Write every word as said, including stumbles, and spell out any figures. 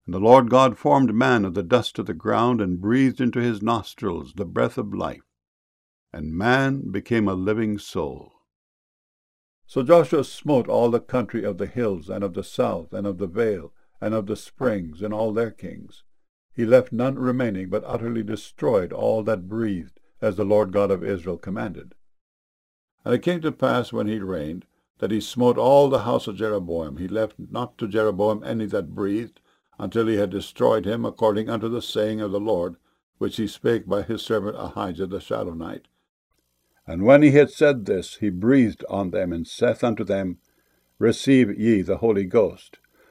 And the Lord God formed man of the dust of the ground, and breathed into his nostrils the breath of life, and man became a living soul. So Joshua smote all the country of the hills, and of the south, and of the vale, and of the springs, and all their kings. He left none remaining, but utterly destroyed all that breathed, as the Lord God of Israel commanded. And it came to pass, when he reigned, that he smote all the house of Jeroboam. He left not to Jeroboam any that breathed, until he had destroyed him, according unto the saying of the Lord, which he spake by his servant Ahijah the Shilonite. And when he had said this, he breathed on them, and saith unto them, Receive ye the Holy Ghost.